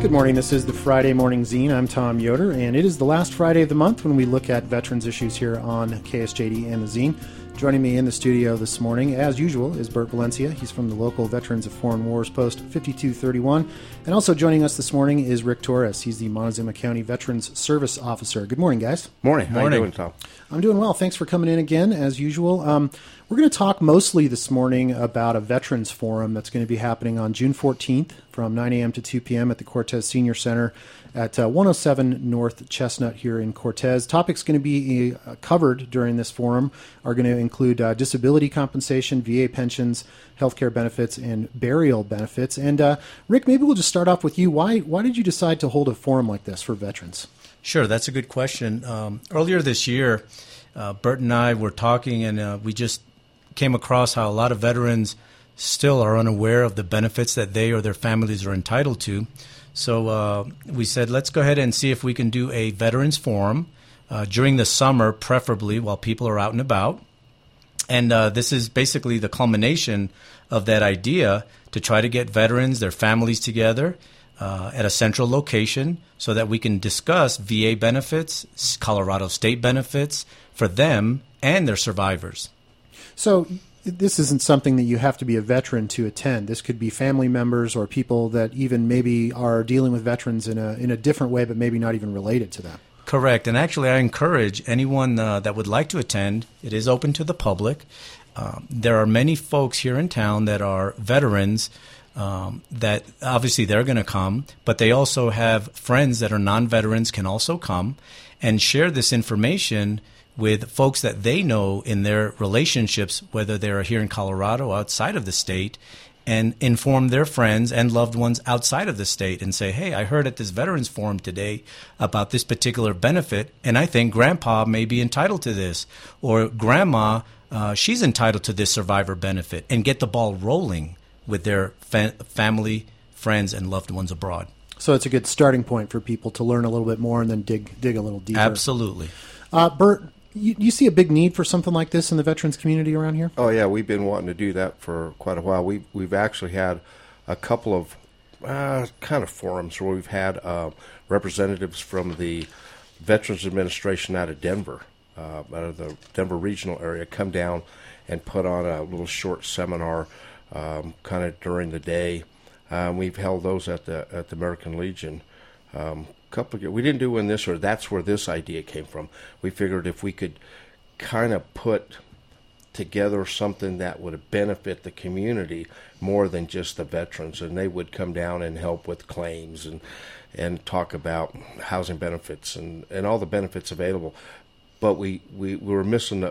Good morning. This is the Friday Morning Zine. I'm Tom Yoder, and it is the last Friday of the month when we look at veterans issues here on KSJD and the Zine. Joining me in the studio this morning, as usual, is Bert Valencia. He's from the local Veterans of Foreign Wars Post 5231. And also joining us this morning is Rick Torres. He's the Montezuma County Veterans Service Officer. Good morning, guys. Morning. How are you doing, Tom? I'm doing well. Thanks for coming in again, as usual. We're going to talk mostly this morning about a Veterans Forum that's going to be happening on June 14th from 9 a.m. to 2 p.m. at the Cortez Senior Center at 107 North Chestnut here in Cortez. Topics going to be covered during this forum are going to include disability compensation, VA pensions, healthcare benefits, and burial benefits. And Rick, maybe we'll just start off with you. Why did you decide to hold a forum like this for veterans? Sure, that's a good question. Earlier this year, Bert and I were talking, and we just came across how a lot of veterans still are unaware of the benefits that they or their families are entitled to. So we said, let's go ahead and see if we can do a veterans forum during the summer, preferably while people are out and about. And this is basically the culmination of that idea to try to get veterans, their families together at a central location so that we can discuss VA benefits, Colorado state benefits for them and their survivors. So this isn't something that you have to be a veteran to attend. This could be family members or people that even maybe are dealing with veterans in a different way, but maybe not even related to them. Correct. And actually, I encourage anyone that would like to attend. It is open to the public. There are many folks here in town that are veterans that obviously they're going to come, but they also have friends that are non-veterans can also come and share this information with folks that they know in their relationships, whether they're here in Colorado, outside of the state, and inform their friends and loved ones outside of the state and say, hey, I heard at this Veterans Forum today about this particular benefit, and I think Grandpa may be entitled to this, or Grandma, she's entitled to this survivor benefit, and get the ball rolling with their family, friends, and loved ones abroad. So it's a good starting point for people to learn a little bit more and then dig a little deeper. Absolutely. Bert, you see a big need for something like this in the veterans community around here? Oh, yeah. We've been wanting to do that for quite a while. We've actually had a couple of kind of forums where we've had representatives from the Veterans Administration out of Denver, out of the Denver regional area, come down and put on a little short seminar kind of during the day. We've held those at the American Legion. We didn't do one this year. That's where this idea came from. We figured if we could kind of put together something that would benefit the community more than just the veterans, and they would come down and help with claims and talk about housing benefits and all the benefits available. But we were missing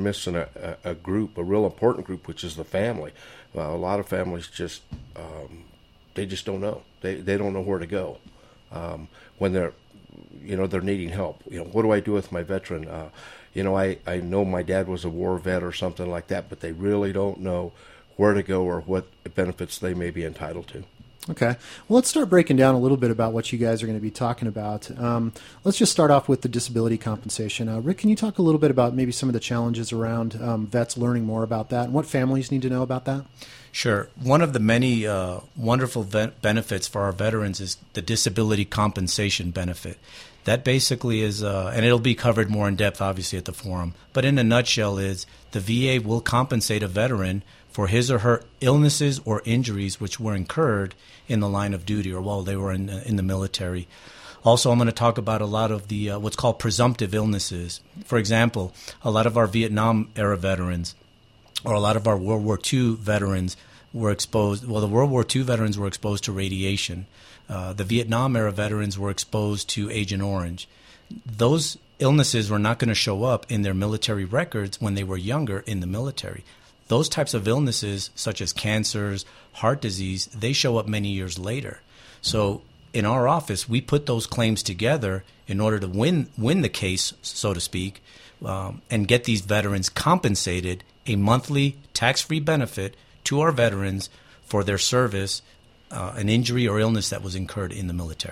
a group, a real important group, which is the family. A lot of families just they just don't know. They don't know where to go. When they're needing help. What do I do with my veteran? I know my dad was a war vet or something like that, but they really don't know where to go or what benefits they may be entitled to. Okay. Well, let's start breaking down a little bit about what you guys are going to be talking about. Let's just start off with the disability compensation. Rick, can you talk a little bit about maybe some of the challenges around vets learning more about that and what families need to know about that? Sure. One of the many wonderful benefits for our veterans is the disability compensation benefit. That basically is, and it'll be covered more in depth, obviously, at the forum, but in a nutshell is the VA will compensate a veteran for his or her illnesses or injuries which were incurred in the line of duty or while they were in the military. Also, I'm going to talk about a lot of the what's called presumptive illnesses. For example, a lot of our Vietnam-era veterans or a lot of our World War II veterans were exposed. Well, the World War II veterans were exposed to radiation. The Vietnam-era veterans were exposed to Agent Orange. Those illnesses were not going to show up in their military records when they were younger in the military. Those types of illnesses, such as cancers, heart disease, they show up many years later. So in our office, we put those claims together in order to win the case, so to speak, and get these veterans compensated a monthly tax-free benefit to our veterans for their service, an injury or illness that was incurred in the military.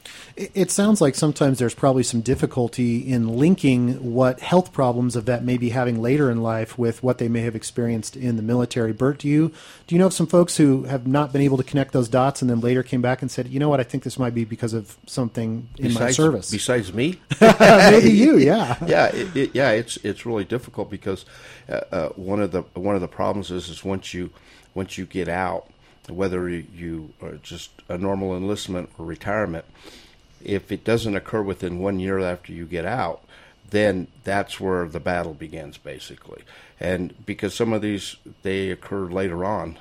It sounds like sometimes there's probably some difficulty in linking what health problems a vet may be having later in life with what they may have experienced in the military. Bert, do you know of some folks who have not been able to connect those dots and then later came back and said, you know what, I think this might be because of something in my service? Besides me? Maybe you, yeah. Yeah, it's really difficult because one of the problems is once you get out, whether you are just a normal enlistment or retirement, if it doesn't occur within 1 year after you get out, then that's where the battle begins, basically. And because some of these, they occur later on,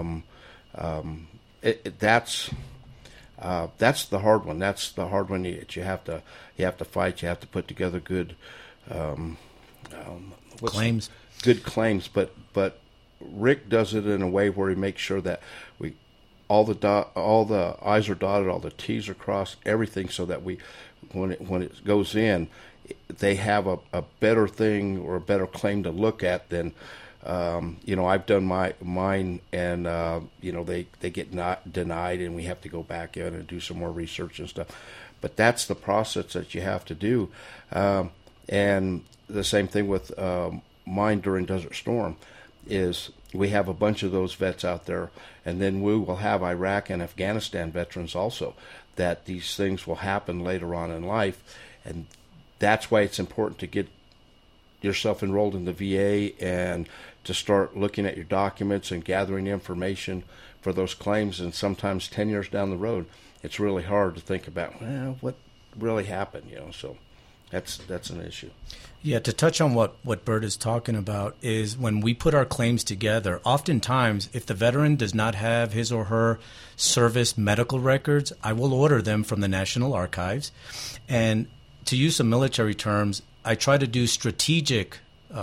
that's the hard one. That's the hard one that you have to fight. You have to put together good claims. Good claims, but Rick does it in a way where he makes sure that all the I's are dotted, all the T's are crossed, everything, so that when it goes in, they have a better thing or a better claim to look at than I've done mine, and they get not denied, and we have to go back in and do some more research and stuff. But that's the process that you have to do, and the same thing with mine during Desert Storm is we have a bunch of those vets out there, and then we will have Iraq and Afghanistan veterans also, that these things will happen later on in life, and that's why it's important to get yourself enrolled in the VA and to start looking at your documents and gathering information for those claims. And sometimes 10 years down the road, it's really hard to think about, well, what really happened, so that's an issue. Yeah, to touch on what Bert is talking about is when we put our claims together, oftentimes if the veteran does not have his or her service medical records, I will order them from the National Archives. And to use some military terms, I try to do strategic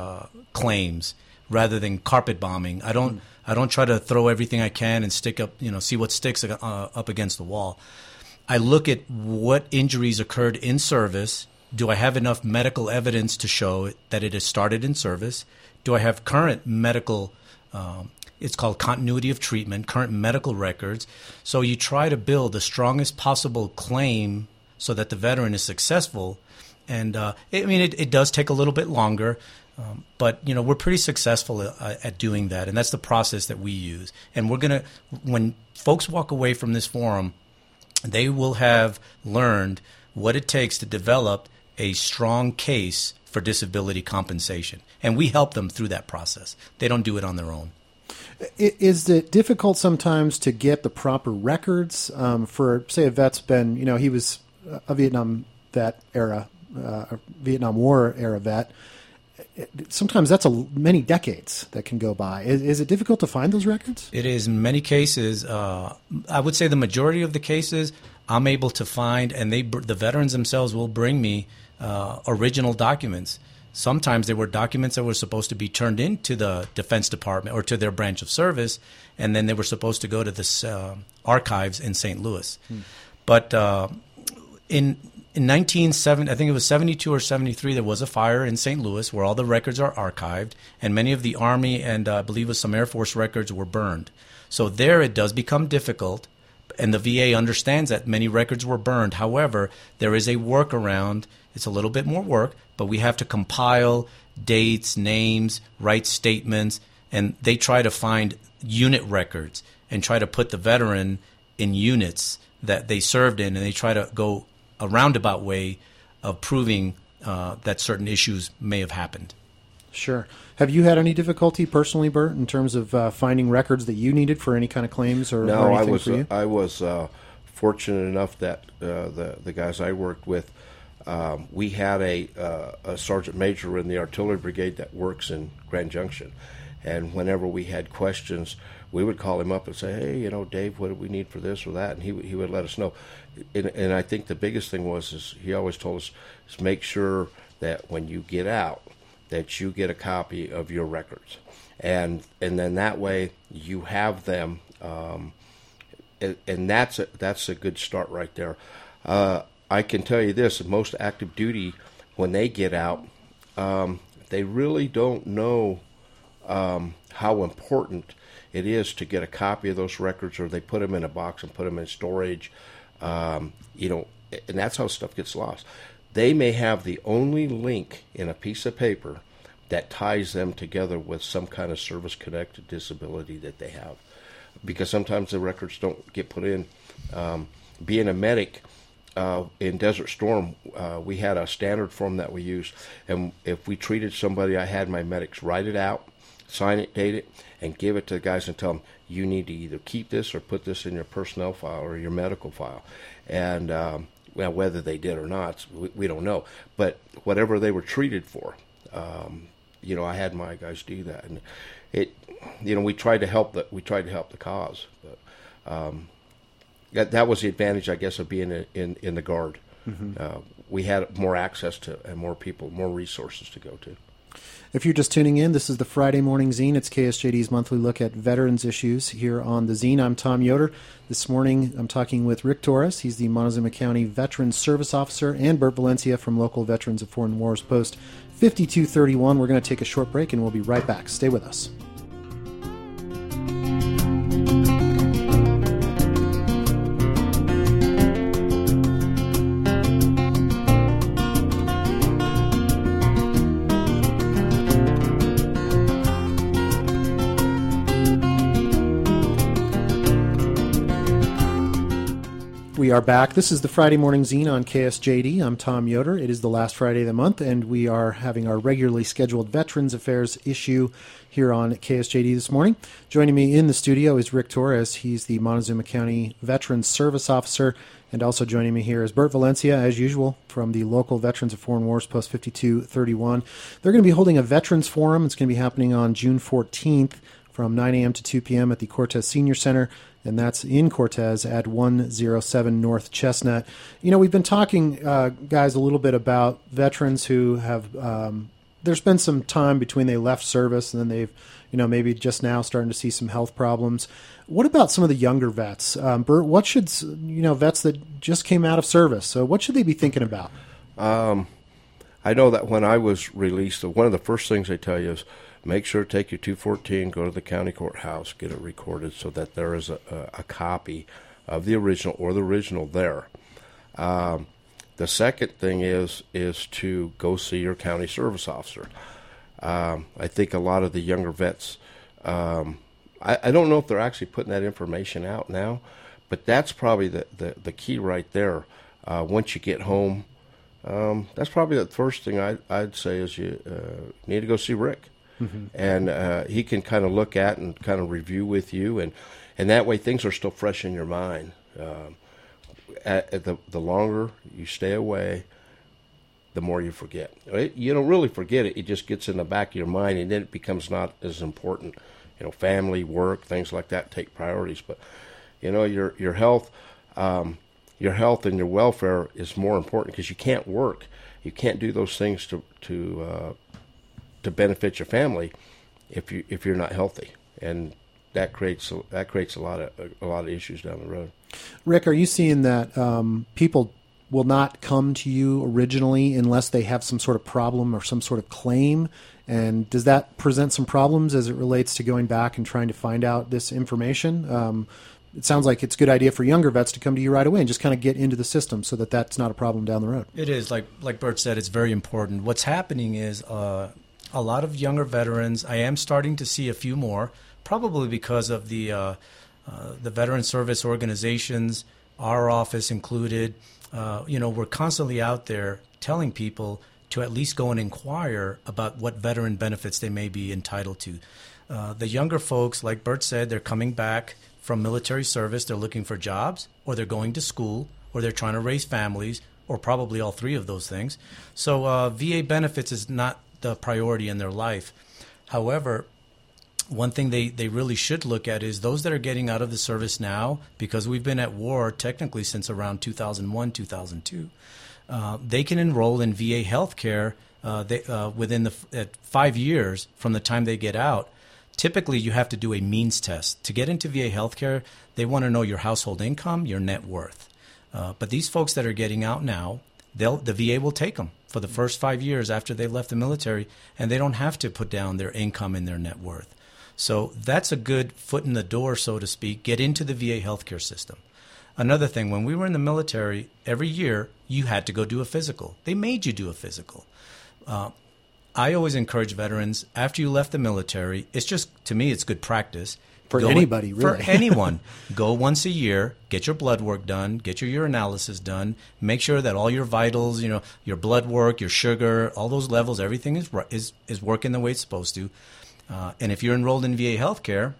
claims rather than carpet bombing. I don't try to throw everything I can and stick up, see what sticks up against the wall. I look at what injuries occurred in service. Do I have enough medical evidence to show that it has started in service? Do I have current medical, it's called continuity of treatment, current medical records? So you try to build the strongest possible claim so that the veteran is successful. And it does take a little bit longer, but we're pretty successful at doing that. And that's the process that we use. And when folks walk away from this forum, they will have learned what it takes to develop a strong case for disability compensation. And we help them through that process. They don't do it on their own. Is it difficult sometimes to get the proper records for, say, a vet's been, he was a Vietnam vet era, Vietnam War era vet. Sometimes that's many decades that can go by. Is it difficult to find those records? It is in many cases. I would say the majority of the cases I'm able to find, and the veterans themselves will bring me original documents. Sometimes they were documents that were supposed to be turned into the Defense Department or to their branch of service, and then they were supposed to go to the archives in St. Louis. But in 1970, I think it was 72 or 73, there was a fire in St. Louis where all the records are archived, and many of the Army and I believe it was some Air Force records were burned. So there it does become difficult, and the VA understands that many records were burned. However, there is a workaround. It's a little bit more work, but we have to compile dates, names, write statements, and they try to find unit records and try to put the veteran in units that they served in, and they try to go a roundabout way of proving that certain issues may have happened. Sure. Have you had any difficulty personally, Bert, in terms of finding records that you needed for any kind of claims or anything for you? I was fortunate enough that the guys I worked with, we had a sergeant major in the artillery brigade that works in Grand Junction, and whenever we had questions, we would call him up and say, "Hey, Dave, what do we need for this or that?" And he would let us know. And I think the biggest thing is he always told us is make sure that when you get out, that you get a copy of your records, and then that way you have them, and that's a good start right there. I can tell you this: most active duty, when they get out, they really don't know how important it is to get a copy of those records, or they put them in a box and put them in storage. and that's how stuff gets lost. They may have the only link in a piece of paper that ties them together with some kind of service-connected disability that they have, because sometimes the records don't get put in. Being a medic in Desert Storm, we had a standard form that we used, and if we treated somebody, I had my medics write it out, sign it, date it, and give it to the guys and tell them, you need to either keep this or put this in your personnel file or your medical file. And well, whether they did or not, we don't know. But whatever they were treated for, I had my guys do that, and we tried to help the cause. But that was the advantage, I guess, of being in the Guard. Mm-hmm. We had more access to and more people, more resources to go to. If you're just tuning in, this is the Friday Morning Zine. It's KSJD's monthly look at veterans issues here on the Zine. I'm Tom Yoder. This morning, I'm talking with Rick Torres. He's the Montezuma County Veterans Service Officer, and Bert Valencia from local Veterans of Foreign Wars Post 5231. We're going to take a short break, and we'll be right back. Stay with us. We are back. This is the Friday Morning Zine on KSJD. I'm Tom Yoder. It is the last Friday of the month, and we are having our regularly scheduled Veterans Affairs issue here on KSJD this morning. Joining me in the studio is Rick Torres. He's the Montezuma County Veterans Service Officer, and also joining me here is Bert Valencia, as usual, from the local Veterans of Foreign Wars Post 5231. They're going to be holding a Veterans Forum. It's going to be happening on June 14th from 9 a.m. to 2 p.m. at the Cortez Senior Center, and that's in Cortez at 107 North Chestnut. We've been talking, guys, a little bit about veterans who have, there's been some time between they left service and then they've, maybe just now starting to see some health problems. What about some of the younger vets? Bert, what should, vets that just came out of service, so what should they be thinking about? I know that when I was released, one of the first things they tell you is, make sure to take your 214, go to the county courthouse, get it recorded so that there is a copy of the original there. The second thing is to go see your county service officer. I think a lot of the younger vets, I don't know if they're actually putting that information out now, but that's probably the key right there. Once you get home, that's probably the first thing I'd say is you need to go see Rick. Mm-hmm. And he can kind of look at and kind of review with you, and that way things are still fresh in your mind. The longer you stay away, the more you forget. You don't really forget it; it just gets in the back of your mind, and then it becomes not as important. Family, work, things like that take priorities. But your health, and your welfare is more important because you can't work, you can't do those things to benefit your family if you're not healthy, and that creates a lot of issues down the road. Rick, are you seeing that people will not come to you originally unless they have some sort of problem or some sort of claim? And does that present some problems as it relates to going back and trying to find out this information? It sounds like it's a good idea for younger vets to come to you right away and just kind of get into the system so that that's not a problem down the road. It is. Like Bert said, it's very important. What's happening is a lot of younger veterans, I am starting to see a few more, probably because of the veteran service organizations, our office included. We're constantly out there telling people to at least go and inquire about what veteran benefits they may be entitled to. The younger folks, like Bert said, they're coming back from military service. They're looking for jobs, or they're going to school, or they're trying to raise families, or probably all three of those things. So VA benefits is not the priority in their life. However, one thing they really should look at is those that are getting out of the service now, because we've been at war technically since around 2001, 2002. They can enroll in VA health care within 5 years from the time they get out. Typically, you have to do a means test. To get into VA health care, they want to know your household income, your net worth. But these folks that are getting out now, the VA will take them for the first 5 years after they left the military, and they don't have to put down their income and their net worth. So that's a good foot in the door, so to speak. Get into the VA healthcare system. Another thing, when we were in the military, every year you had to go do a physical. They made you do a physical. I always encourage veterans, after you left the military, it's just, to me, it's good practice. For anybody, really. For anyone. Go once a year, get your blood work done, get your urinalysis done, make sure that all your vitals, your blood work, your sugar, all those levels, everything is working the way it's supposed to. And if you're enrolled in VA healthcare,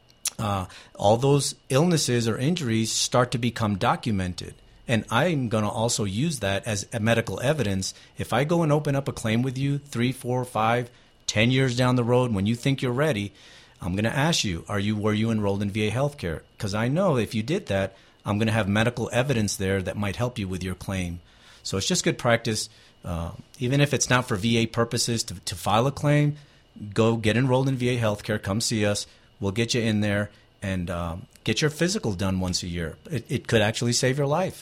all those illnesses or injuries start to become documented. And I'm going to also use that as a medical evidence. If I go and open up a claim with you 3, 4, 5, 10 years down the road, when you think you're ready, I'm going to ask you, were you enrolled in VA healthcare? Because I know if you did that, I'm going to have medical evidence there that might help you with your claim. So it's just good practice. Even if it's not for VA purposes to file a claim, go get enrolled in VA healthcare. Come see us. We'll get you in there and get your physical done once a year. It could actually save your life.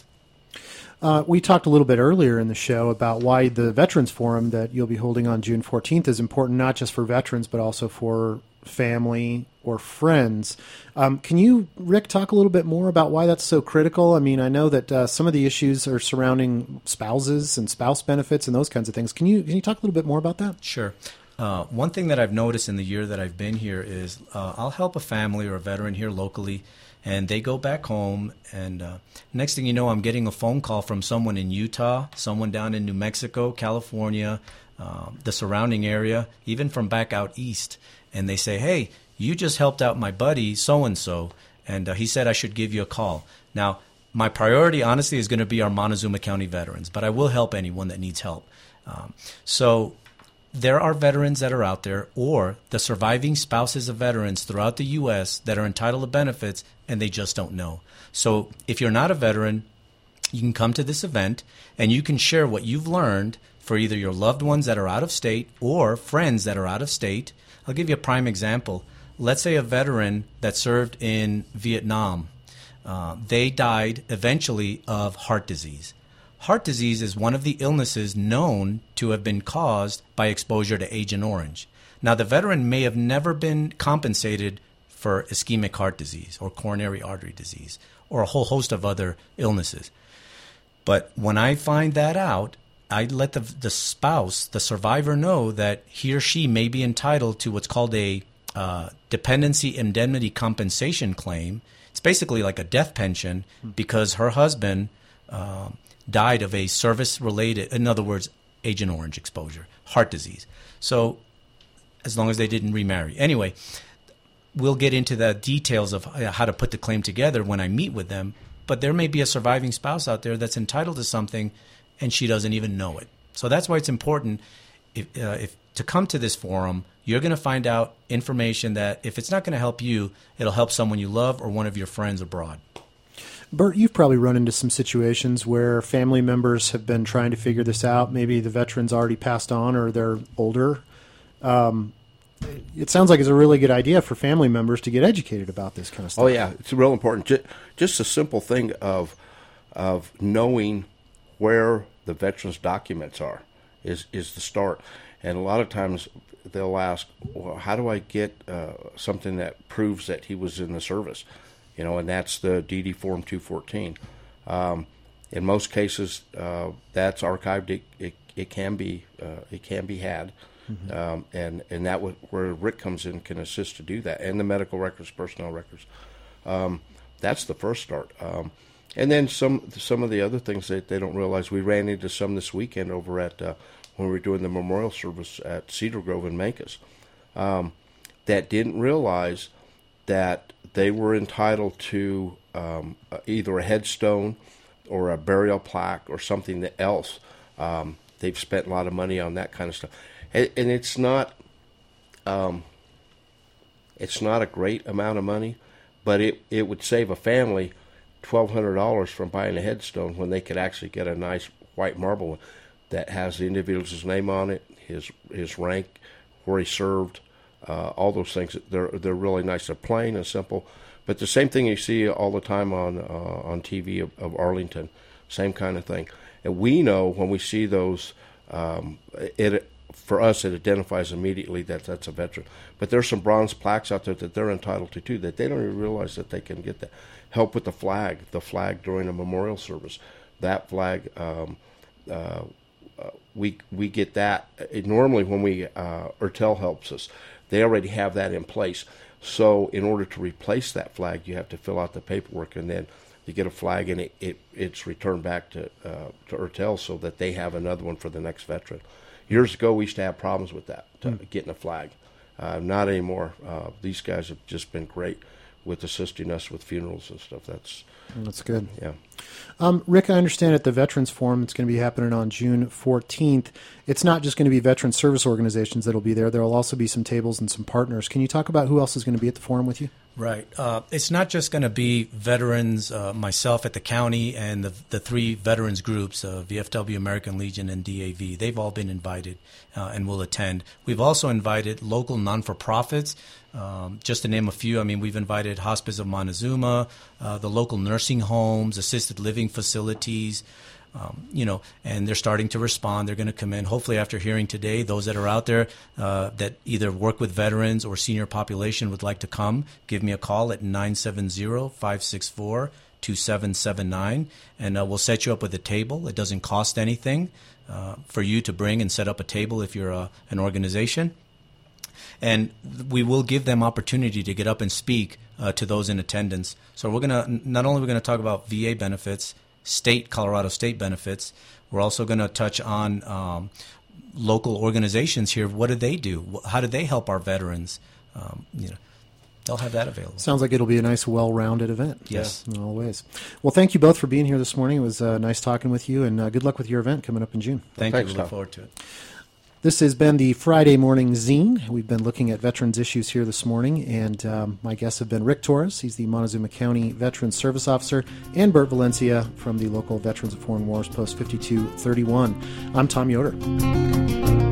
We talked a little bit earlier in the show about why the Veterans Forum that you'll be holding on June 14th is important, not just for veterans, but also for family or friends. Can you, Rick, talk a little bit more about why that's so critical? I mean, I know that some of the issues are surrounding spouses and spouse benefits and those kinds of things. Can you talk a little bit more about that? Sure. One thing that I've noticed in the year that I've been here is I'll help a family or a veteran here locally, and they go back home, and next thing you know, I'm getting a phone call from someone in Utah, someone down in New Mexico, California, the surrounding area, even from back out east. And they say, hey, you just helped out my buddy so-and-so, and he said I should give you a call. Now, my priority, honestly, is going to be our Montezuma County veterans, but I will help anyone that needs help. So there are veterans that are out there, or the surviving spouses of veterans throughout the U.S. that are entitled to benefits, and they just don't know. So if you're not a veteran, you can come to this event, and you can share what you've learned for either your loved ones that are out of state or friends that are out of state. I'll give you a prime example. Let's say a veteran that served in Vietnam. They died eventually of heart disease. Heart disease is one of the illnesses known to have been caused by exposure to Agent Orange. Now, the veteran may have never been compensated for ischemic heart disease or coronary artery disease or a whole host of other illnesses. But when I find that out, I let the spouse, the survivor, know that he or she may be entitled to what's called a dependency indemnity compensation claim. It's basically like a death pension because her husband died of a service-related, in other words, Agent Orange exposure, heart disease. So as long as they didn't remarry. Anyway, we'll get into the details of how to put the claim together when I meet with them. But there may be a surviving spouse out there that's entitled to something and she doesn't even know it. So that's why it's important if to come to this forum. You're going to find out information that if it's not going to help you, it'll help someone you love or one of your friends abroad. Bert, you've probably run into some situations where family members have been trying to figure this out. Maybe the veteran's already passed on or they're older. It sounds like it's a really good idea for family members to get educated about this kind of stuff. Oh, yeah. It's real important. Just a simple thing of knowing where the veteran's documents are is the start. And a lot of times they'll ask, well, how do I get something that proves that he was in the service? And that's the DD Form 214. In most cases, that's archived. It can be had, and that where Rick comes in can assist to do that, and the medical records, personnel records. That's the first start. And then some of the other things that they don't realize. We ran into some this weekend over at when we were doing the memorial service at Cedar Grove in Mancos, that didn't realize that they were entitled to either a headstone or a burial plaque or something else. They've spent a lot of money on that kind of stuff, and it's not a great amount of money, but it would save a family $1,200 from buying a headstone when they could actually get a nice white marble one that has the individual's name on it, his rank, where he served, all those things. They're really nice. They're plain and simple, but the same thing you see all the time on TV of Arlington, same kind of thing. And we know when we see those, it for us, it identifies immediately that that's a veteran. But there's some bronze plaques out there that they're entitled to too, that they don't even realize that they can get that. Help with the flag during a memorial service. That flag, we get that. Normally when Ertel helps us, they already have that in place. So in order to replace that flag, you have to fill out the paperwork, and then you get a flag, and it's returned back to Ertel so that they have another one for the next veteran. Years ago, we used to have problems with that, getting a flag. Not anymore. These guys have just been great with assisting us with funerals and stuff. That's good. Yeah. Rick, I understand at the Veterans Forum that's going to be happening on June 14th, it's not just going to be veteran service organizations that will be there. There will also be some tables and some partners. Can you talk about who else is going to be at the forum with you? Right. It's not just going to be veterans, myself at the county, and the three veterans groups, VFW, American Legion, and DAV. They've all been invited and will attend. We've also invited local non-for-profits. Just to name a few, I mean, we've invited Hospice of Montezuma, the local nursing homes, assisted living facilities, and they're starting to respond. They're going to come in. Hopefully, after hearing today, those that are out there that either work with veterans or senior population would like to come, give me a call at 970-564-2779, and we'll set you up with a table. It doesn't cost anything for you to bring and set up a table if you're an organization. And we will give them opportunity to get up and speak to those in attendance. So we're not only going to talk about VA benefits, Colorado State benefits, we're also going to touch on local organizations here. What do they do? How do they help our veterans? They'll have that available. Sounds like it'll be a nice, well-rounded event. Yes. In all ways. Well, thank you both for being here this morning. It was nice talking with you, and good luck with your event coming up in June. Thanks, you. We look forward to it. This has been the Friday Morning Zine. We've been looking at veterans issues here this morning, and my guests have been Rick Torres, he's the Montezuma County Veterans Service Officer, and Bert Valencia from the local Veterans of Foreign Wars Post 5231. I'm Tom Yoder.